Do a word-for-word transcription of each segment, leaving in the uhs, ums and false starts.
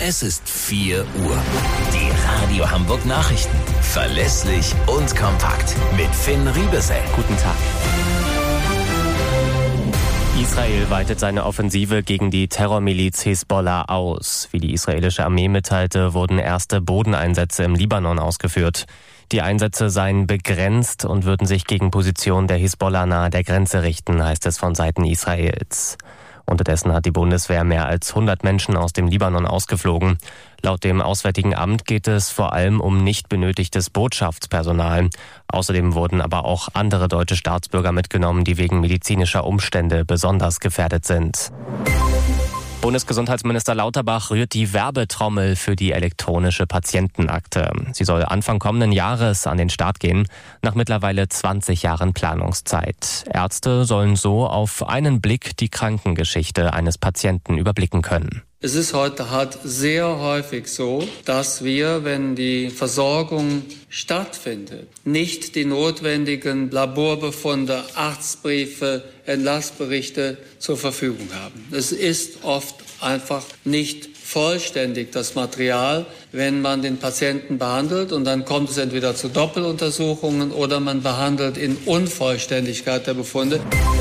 Es ist vier Uhr. Die Radio Hamburg Nachrichten. Verlässlich und kompakt. Mit Finn Riebesell. Guten Tag. Israel weitet seine Offensive gegen die Terrormiliz Hisbollah aus. Wie die israelische Armee mitteilte, wurden erste Bodeneinsätze im Libanon ausgeführt. Die Einsätze seien begrenzt und würden sich gegen Positionen der Hisbollah nahe der Grenze richten, heißt es von Seiten Israels. Unterdessen hat die Bundeswehr mehr als hundert Menschen aus dem Libanon ausgeflogen. Laut dem Auswärtigen Amt geht es vor allem um nicht benötigtes Botschaftspersonal. Außerdem wurden aber auch andere deutsche Staatsbürger mitgenommen, die wegen medizinischer Umstände besonders gefährdet sind. Bundesgesundheitsminister Lauterbach rührt die Werbetrommel für die elektronische Patientenakte. Sie soll Anfang kommenden Jahres an den Start gehen, nach mittlerweile zwanzig Jahren Planungszeit. Ärzte sollen so auf einen Blick die Krankengeschichte eines Patienten überblicken können. Es ist heute halt sehr häufig so, dass wir, wenn die Versorgung stattfindet, nicht die notwendigen Laborbefunde, Arztbriefe, Entlassberichte zur Verfügung haben. Es ist oft einfach nicht vollständig, das Material, wenn man den Patienten behandelt, und dann kommt es entweder zu Doppeluntersuchungen oder man behandelt in Unvollständigkeit der Befunde.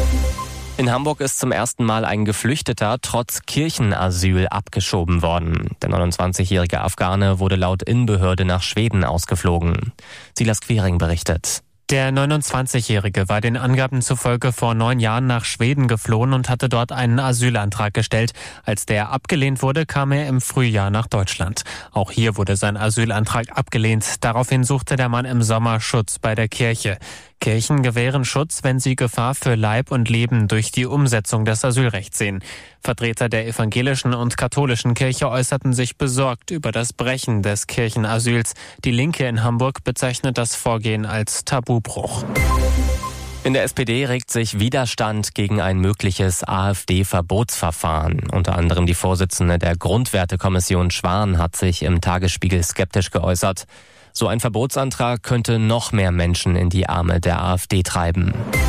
In Hamburg ist zum ersten Mal ein Geflüchteter trotz Kirchenasyl abgeschoben worden. Der neunundzwanzigjährige Afghane wurde laut Innenbehörde nach Schweden ausgeflogen. Silas Quiring berichtet. Der neunundzwanzigjährige war den Angaben zufolge vor neun Jahren nach Schweden geflohen und hatte dort einen Asylantrag gestellt. Als der abgelehnt wurde, kam er im Frühjahr nach Deutschland. Auch hier wurde sein Asylantrag abgelehnt. Daraufhin suchte der Mann im Sommer Schutz bei der Kirche. Kirchen gewähren Schutz, wenn sie Gefahr für Leib und Leben durch die Umsetzung des Asylrechts sehen. Vertreter der evangelischen und katholischen Kirche äußerten sich besorgt über das Brechen des Kirchenasyls. Die Linke in Hamburg bezeichnet das Vorgehen als Tabubruch. In der S P D regt sich Widerstand gegen ein mögliches AfD-Verbotsverfahren. Unter anderem die Vorsitzende der Grundwertekommission Schwan hat sich im Tagesspiegel skeptisch geäußert. So ein Verbotsantrag könnte noch mehr Menschen in die Arme der AfD treiben.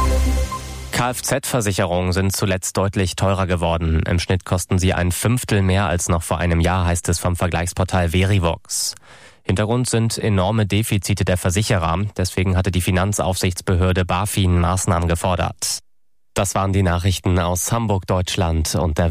Kfz-Versicherungen sind zuletzt deutlich teurer geworden. Im Schnitt kosten sie ein Fünftel mehr als noch vor einem Jahr, heißt es vom Vergleichsportal Verivox. Hintergrund sind enorme Defizite der Versicherer. Deswegen hatte die Finanzaufsichtsbehörde BaFin Maßnahmen gefordert. Das waren die Nachrichten aus Hamburg, Deutschland und der